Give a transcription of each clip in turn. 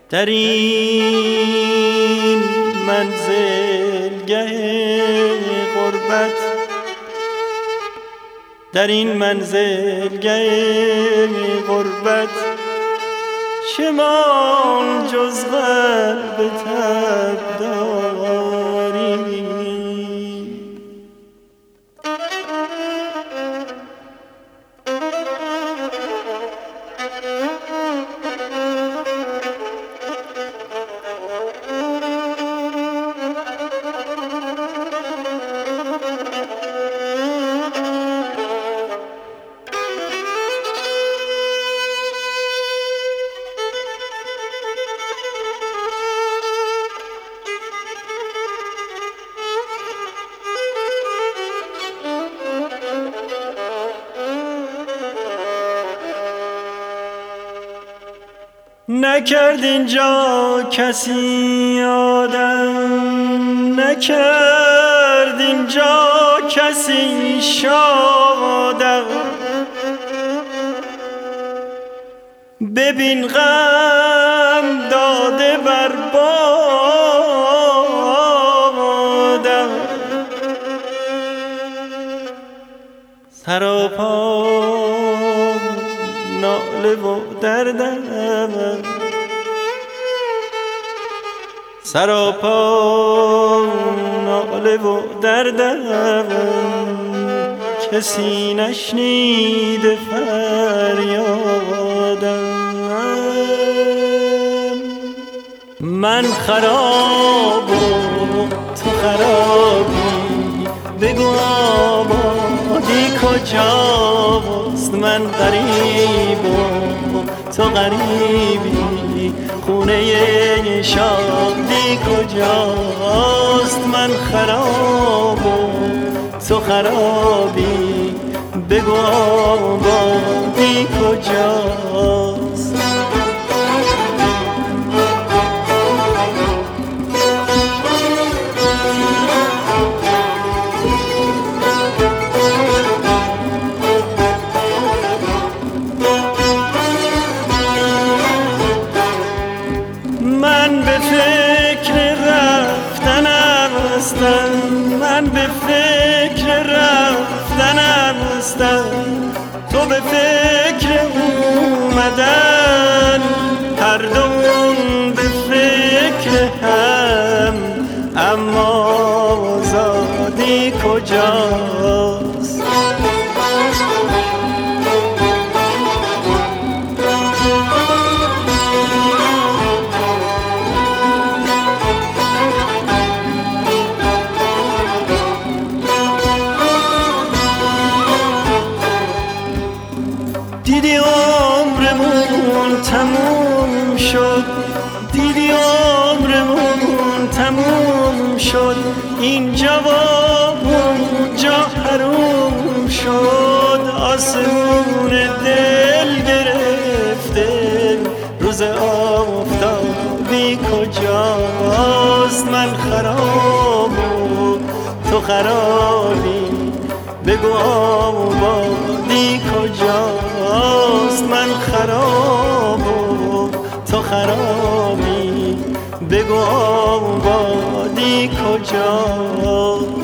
در این منزلگه غربت، در این منزلگه غربت، چه مان جز قلب تب داری؟ نکرد اینجا کسی آدم، نکرد اینجا کسی شادم. ببین غم داده بر بادم، سراپا ناله و دردم، سراپا ناله و دردم، کسی نشنیده فریادم. من خراب و تو خرابی، بگو آبادی کجاست؟ من غریب و تو غریبی، خونه شادی کجاست؟ من خراب و تو خرابی، بگو آبادی کجاست؟ من به فکر رفتنم هستم، من به فکر رفتنم هستم، تو به فکر اومدن، هر دومون به فکر هم، اما آزادی کجاست؟ دیدی عمرمون تموم شد، دیدی عمرمون تموم شد، اینجا و اونجا حروم شد، آسمون دل گرفته، روز آفتابی کجاست؟ من خراب و تو خرابی، بگو آبادی کجاست؟ من خراب و تو خرابی، بگو آبادی کجاست؟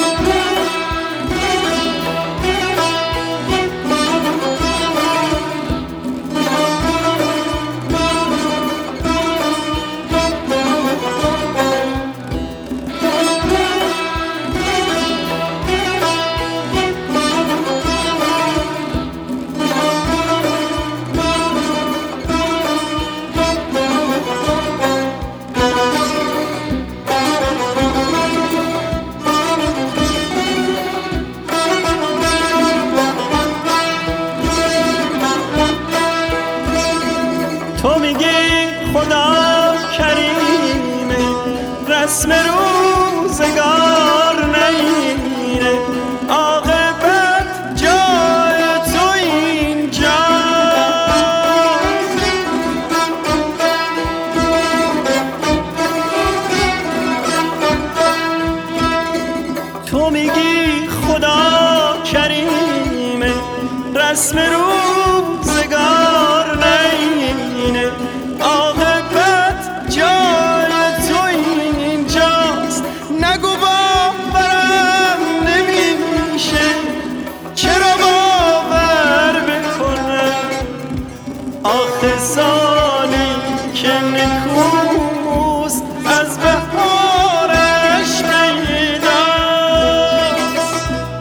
تو میگی خدا کریمه، رسم روزگار نمیره، عاقبت جای تو اینجا. تو میگی خدا کریمه، رسم روزگار نمیره، عاقبت آخه سالی که نکوست از بهارش پیداست.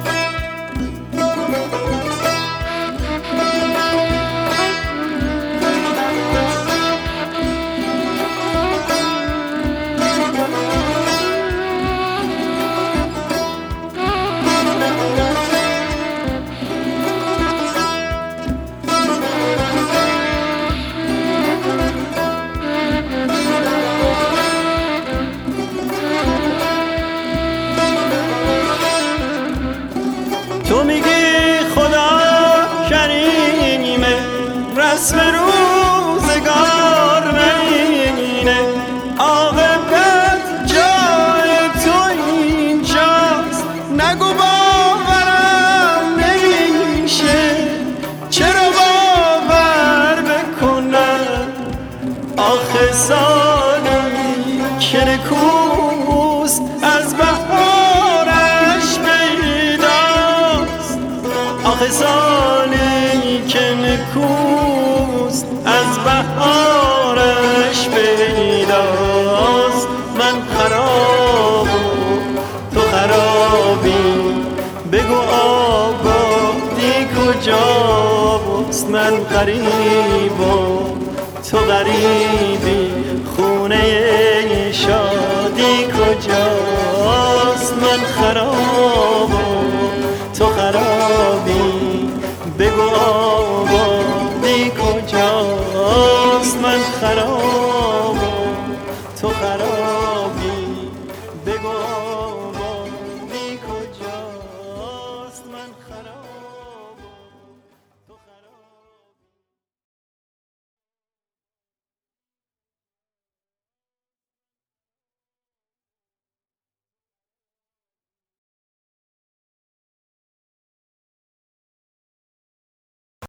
تو میگی خدا کریمه، رسم روزگار نینه، عاقبت جای تو اینجاست. نگو باورم نمیشه، چرا باور بکنم؟ آخه سالی که نکوست از بهارش پیداست. آخه سالی که نکوست از بهارش پیداست. من خراب و تو خرابی، بگو آبادی کجاست؟ من غریب و تو غریبی، خونه شادی کجاست؟ من خراب